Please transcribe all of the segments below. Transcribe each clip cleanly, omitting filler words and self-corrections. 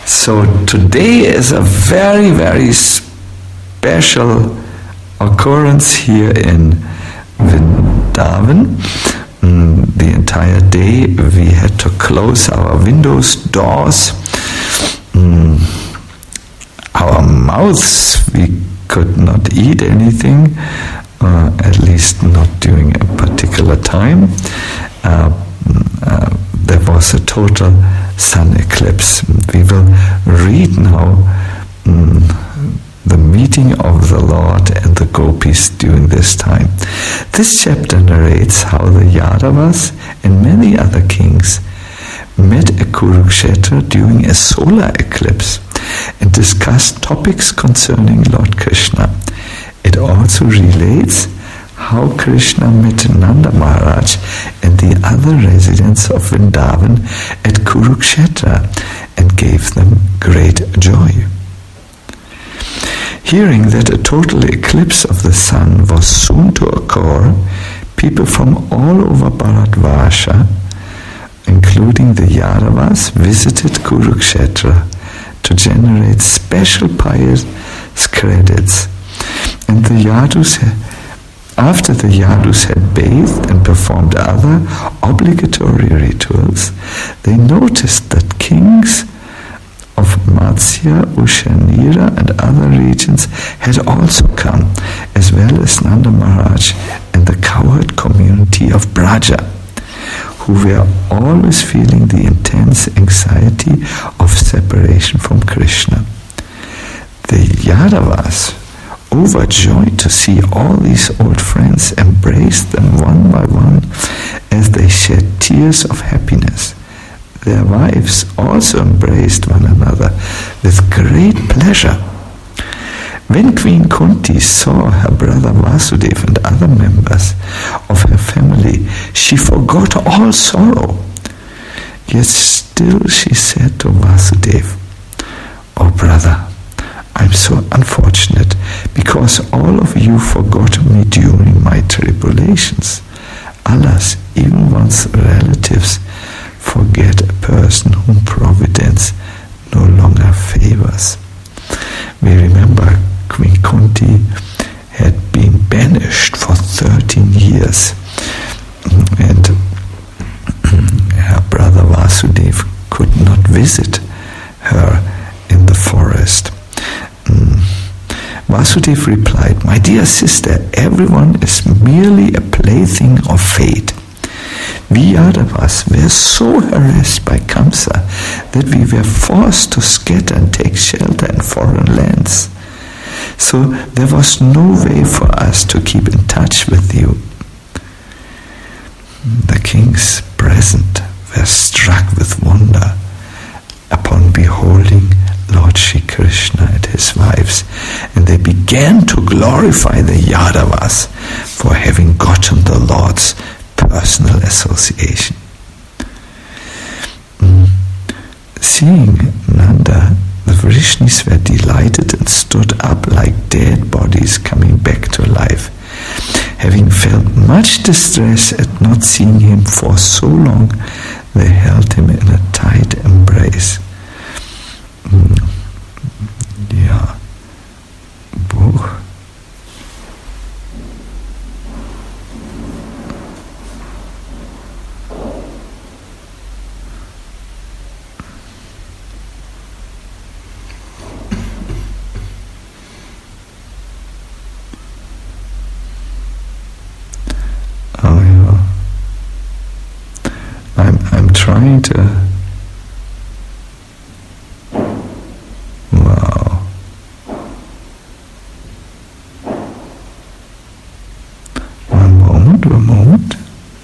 So today is a very, very special occurrence here in Vrindavan. The entire day we had to close our windows, doors, our mouths. We could not eat anything, at least not during a particular time. There was a total sun eclipse. We will read now the meeting of the Lord and the gopis during this time. This chapter narrates how the Yadavas and many other kings met at Kurukshetra during a solar eclipse and discussed topics concerning Lord Krishna. It also relates how Krishna met Nanda Maharaj and the other residents of Vrindavan at Kurukshetra and gave them great joy. Hearing that a total eclipse of the sun was soon to occur, people from all over Bharatvarsha, including the Yadavas, visited Kurukshetra to generate special pious credits. And the Yadus, after the Yadus had bathed and performed other obligatory rituals, they noticed that kings of Matsya, Ushanira and other regions had also come, as well as Nanda Maharaj and the cowherd community of Braja, who were always feeling the intense anxiety of separation from Krishna. The Yadavas, overjoyed to see all these old friends, embraced them one by one as they shed tears of happiness. Their wives also embraced one another with great pleasure. When Queen Kunti saw her brother Vasudeva and other members of her family, she forgot all sorrow. Yet still she said to Vasudeva, "Oh brother, I'm so unfortunate because all of you forgot me during my tribulations. Alas, even one's relatives forget a person whom Providence no longer favors." We remember Queen Kunti had been banished for 13 years and her brother Vasudeva could not visit her in the forest. Vasudeva replied, "My dear sister, everyone is merely a plaything of fate. We Yadavas were so harassed by Kamsa that we were forced to scatter and take shelter in foreign lands. So there was no way for us to keep in touch with you." The kings present were struck with wonder upon beholding Lord Shri Krishna and his wives, and they began to glorify the Yadavas for having gotten the Lord's personal association. Seeing Nanda, the Vrishnis were delighted and stood up like dead bodies coming back to life. Having felt much distress at not seeing him for so long, they held him in a tight embrace. Yeah. Boh. Oh yeah. I'm trying to. Wow. One moment.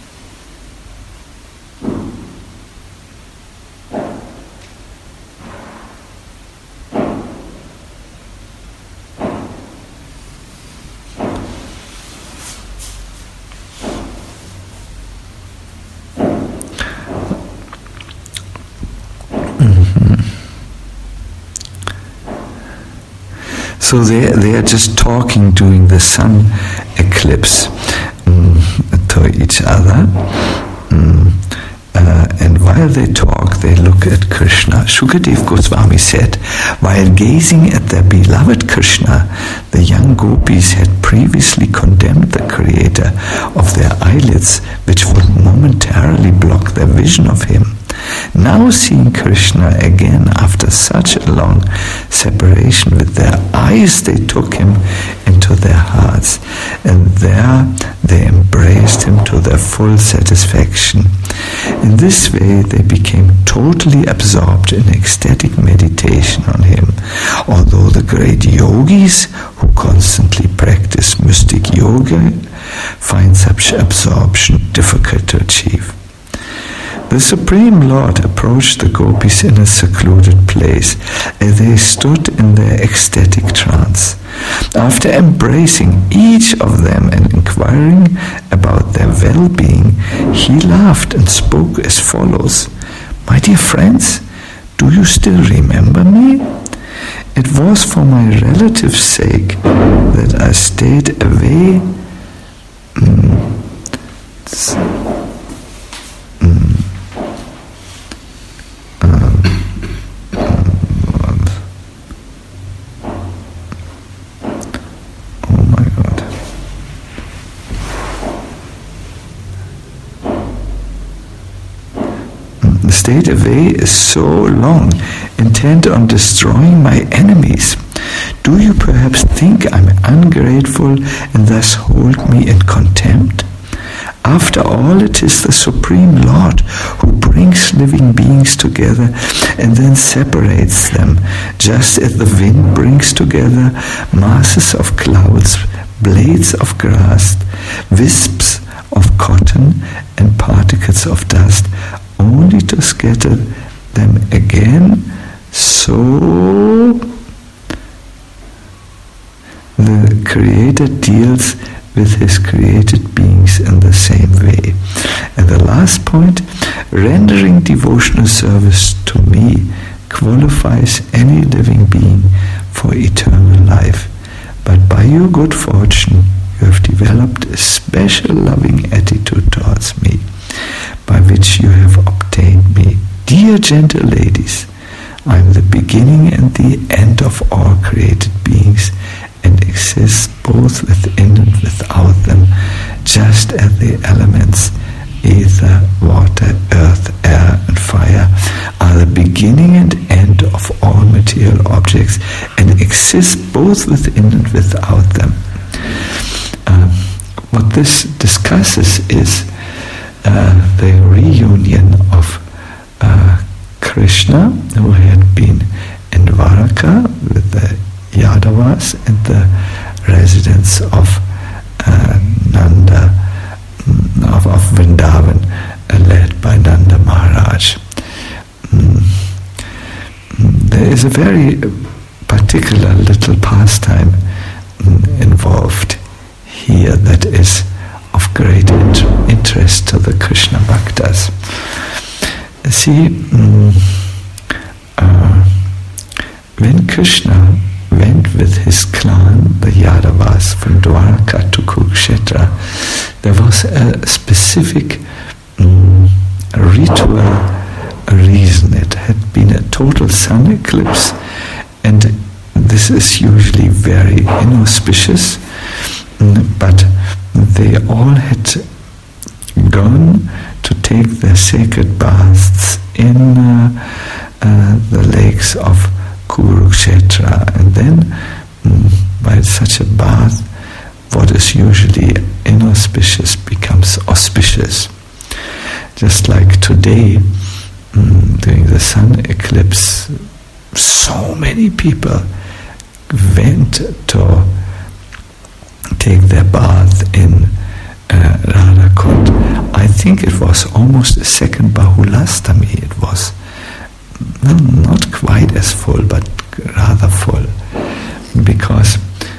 So they are just talking during the sun eclipse to each other, And while they talk, they look at Krishna. Shukadev Goswami said, while gazing at their beloved Krishna, the young gopis had previously condemned the creator of their eyelids, which would momentarily block their vision of him. Now seeing Krishna again after such a long separation with their eyes, they took him into their hearts, and there they embraced him to their full satisfaction. In this way they became totally absorbed in ecstatic meditation on him, although the great yogis who constantly practice mystic yoga find such absorption difficult to achieve. The Supreme Lord approached the gopis in a secluded place, and they stood in their ecstatic trance. After embracing each of them and inquiring about their well-being, he laughed and spoke as follows: "My dear friends, do you still remember me? It was for my relative's sake that I stayed away stayed away so long, intent on destroying my enemies. Do you perhaps think I'm ungrateful and thus hold me in contempt? After all, it is the Supreme Lord who brings living beings together and then separates them, just as the wind brings together masses of clouds, blades of grass, wisps of cotton, and particles of dust, only to scatter them again. So the Creator deals with his created beings in the same way. And the last point, rendering devotional service to me qualifies any living being for eternal life. But by your good fortune, you have developed a special loving attitude towards me, by which you have obtained me. Dear gentle ladies, I am the beginning and the end of all created beings, and exist both within and without them, just as the elements, ether, water, earth, air, and fire, are the beginning and end of all material objects, and exist both within and without them. What this discusses is the reunion of Krishna, who had been in Dwaraka with the Yadavas and the residents of Nanda, of Vrindavan, led by Nanda Maharaj. There is a very particular little pastime involved here that is of great interest to the Krishna Bhaktas. See, when Krishna went with his clan, the Yadavas, from Dwaraka to Kurukshetra, there was a specific ritual reason. It had been a total sun eclipse, and this is usually very inauspicious, but they all had gone to take their sacred baths in the lakes of Kurukshetra, and then by such a bath, what is usually inauspicious becomes auspicious. Just like today, during the sun eclipse, so many people went to take their bath in Radhakund. I think it was almost a second Bahulastami. It was not quite as full, but rather full, because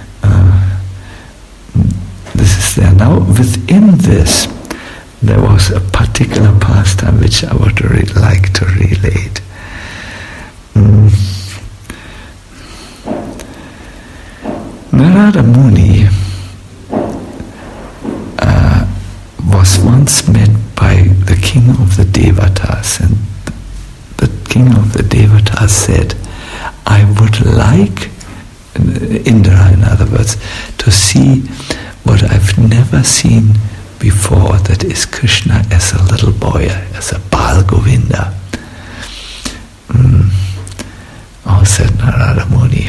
this is there. Now, within this, there was a particular pastime which I would like to relate. Narada Muni was once met by the king of the Devatas. Devatas, and the king of the Devatas said, I would like, Indra in other words, to see what I've never seen before, that is Krishna as a little boy, as a Bal Govinda. Oh, said Narada Muni,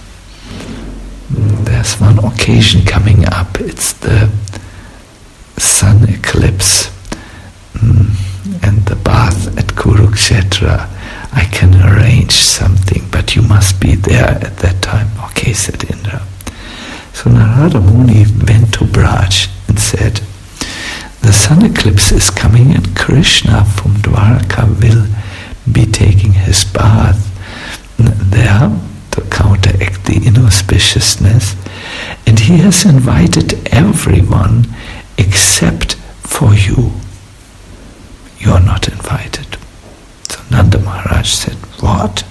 there's one occasion coming up, it's the sun eclipse and the bath at Kurukshetra. I can arrange something, but you must be there at that time. Okay, said Indra. So Narada Muni went to Braj and said, the sun eclipse is coming and Krishna from Dwaraka will be taking his bath there to counteract the inauspiciousness, and he has invited everyone except for you. You are not invited. So Nanda Maharaj said, what?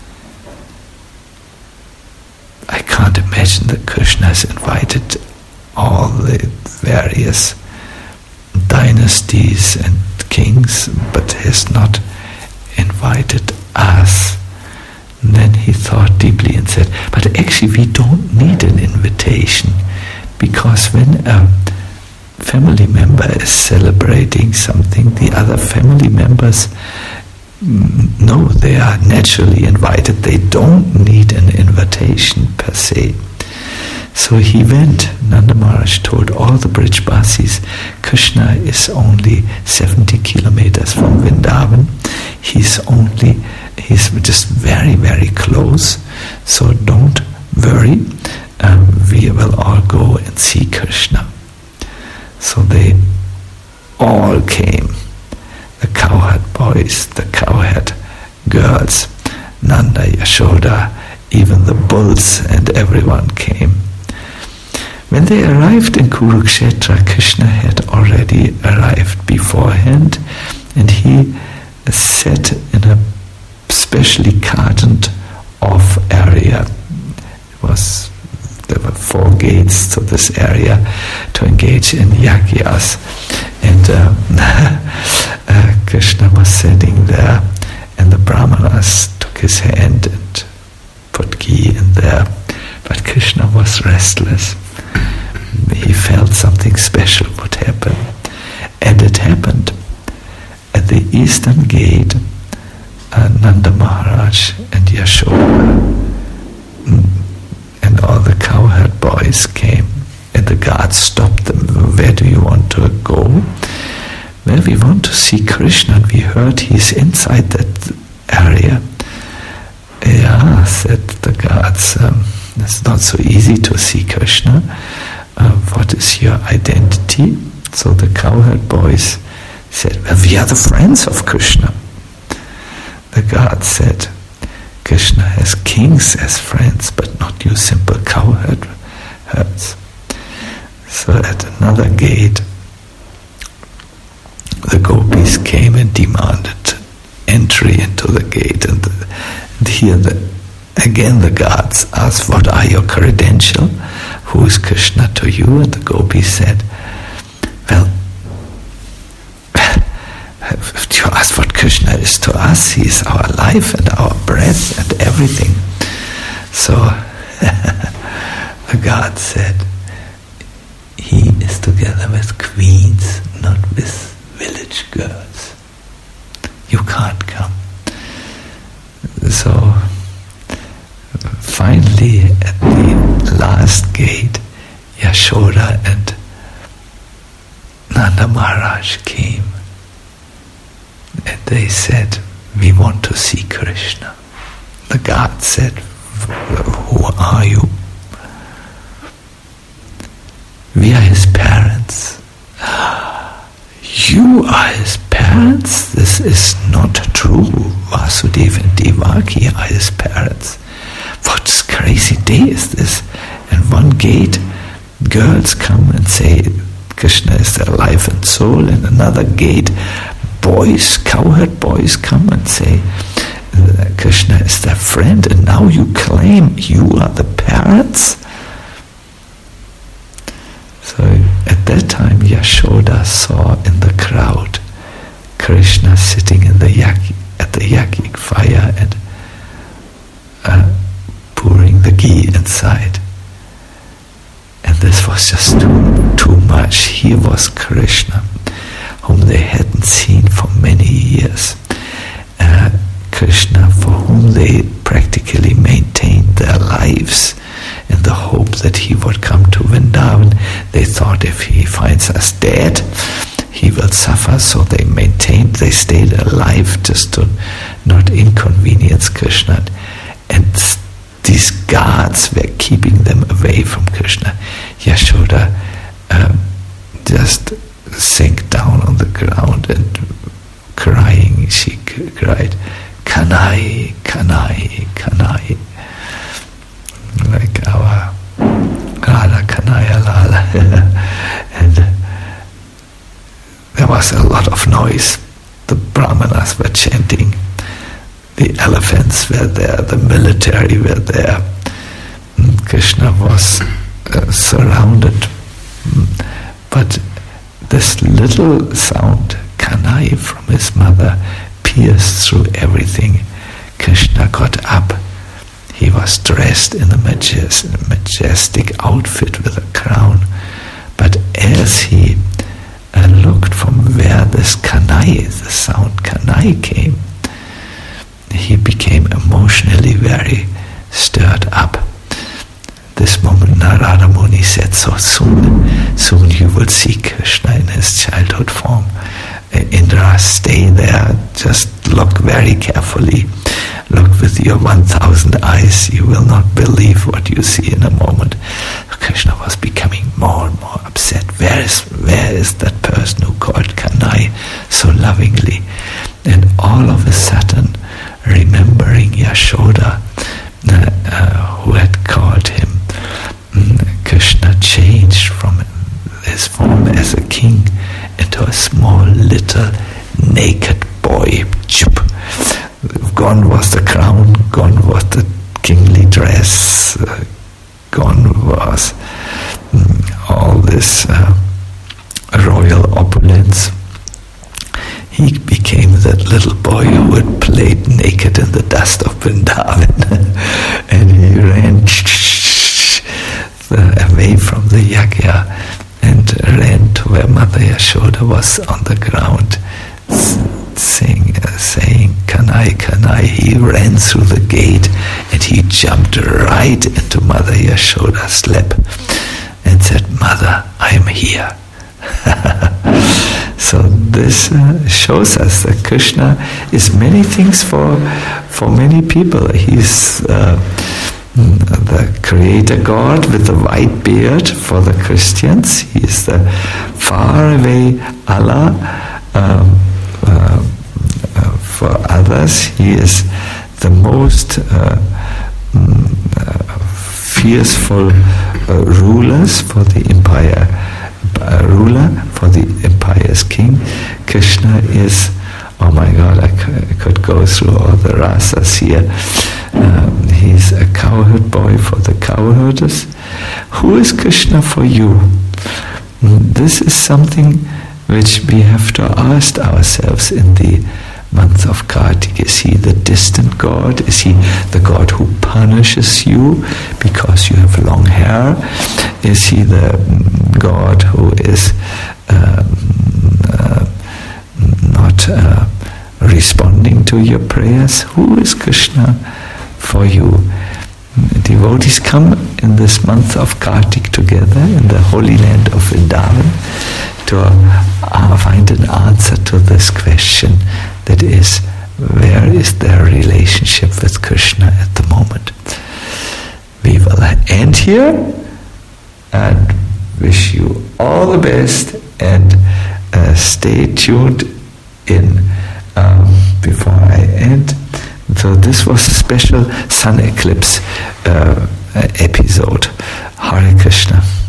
I can't imagine that Krishna has invited all the various dynasties and kings, but has not invited us. And then he thought deeply and said, but actually we don't need an invitation, because when a family member is celebrating something, the other family members know they are naturally invited. They don't need an invitation per se. So he went. Nanda Maharaj told all the Brijbasis, Krishna is only 70 kilometers from Vrindavan. He's just very, very close. So don't worry. We will all go and see Krishna. So they all came. The cowherd boys, the cowherd girls, Nanda, Yashoda, even the bulls, and everyone came. When they arrived in Kurukshetra, Krishna had already arrived beforehand, and he sat in a specially cordoned off area. There were 4 gates to this area to engage in yagyas, and Krishna was sitting there, and the brahmanas took his hand and put ghee in there, but Krishna was restless. He felt something special would happen, and it happened. At the eastern gate, Nanda Maharaj and Yashoda and all the cowherd boys came, and the guards stopped them. Where do you want to go? Well, we want to see Krishna, and we heard he's inside that area. Yeah, said the guards, it's not so easy to see Krishna. What is your identity? So the cowherd boys said, well, we are the friends of Krishna. The guard said, Krishna has kings as friends, but not you simple cowherds. So at another gate, the gopis came and demanded entry into the gate, and here again the guards asked, what are your credentials? Who is Krishna to you? And the gopis said, well, if you ask what Krishna is to us, he is our life and our breath and everything. So the god said, he is together with queens, not with village girls. You can't come. So finally at the last gate, Yashoda and Nanda Maharaj came, and they said, we want to see Krishna. The god said, who are you? We are his parents. You are his parents? This is not true. Vasudeva and Devaki are his parents. What crazy day is this? And one gate, girls come and say Krishna is their life and soul, and another gate, boys, cowherd boys come and say Krishna is their friend, and now you claim you are the parents? So at that time Yashoda saw in the crowd Krishna sitting in the at the yajnik fire and pouring the ghee inside. And this was just too much. Here was Krishna, whom they hadn't seen for many years. Krishna, for whom they practically maintained their lives in the hope that he would come to Vrindavan. They thought if he finds us dead, he will suffer, so they stayed alive just to not inconvenience Krishna. And these guards were keeping them away from Krishna. Yashoda just sank down on the ground and crying, she cried, Kanai, Kanai, Kanai, like our Radha Kanaya Lala. And there was a lot of noise. The Brahmanas were chanting, the elephants were there, the military were there. Krishna was surrounded, but this little sound, Kanai, from his mother, pierced through everything. Krishna got up. He was dressed in a majestic outfit with a crown. But as he looked from where this Kanai, the sound Kanai came, he became emotionally very stirred up. This moment Narada Muni said, so soon you will see Krishna in his childhood form. Indra, stay there, just look very carefully. Look with your 1,000 eyes, you will not believe what you see in a moment. Krishna was becoming more and more upset. Where is that person who called Kanai so lovingly? And all of a sudden, remembering Yashoda, who had called him, Krishna changed from his form as a king into a small little naked boy. Gone was the crown, gone was the kingly dress, gone was all this royal opulence. He became that little boy who had played naked in the dust of Vrindavan. And he ran away from the yajna and ran to where Mother Yashoda was on the ground saying, Kanai, Kanai. He ran through the gate and he jumped right into Mother Yashoda's lap and said, Mother, I am here. So this shows us that Krishna is many things for many people. He's the creator God with the white beard for the Christians. He is the faraway Allah for others. He is the most fearful rulers for the empire. Ruler for the empire's king. Krishna is, oh my God, I could go through all the rasas here. He's a cowherd boy for the cowherders. Who is Krishna for you? This is something which we have to ask ourselves in the month of Kartik. Is he the distant God? Is he the God who punishes you because you have long hair? Is he the God who is not responding to your prayers? Who is Krishna for you? Devotees come in this month of Kartik together in the holy land of Vrindavan to find an answer to this question, that is, where is their relationship with Krishna at the moment? We will end here and wish you all the best, and stay tuned in before I end. So this was a special sun eclipse episode. Hare Krishna.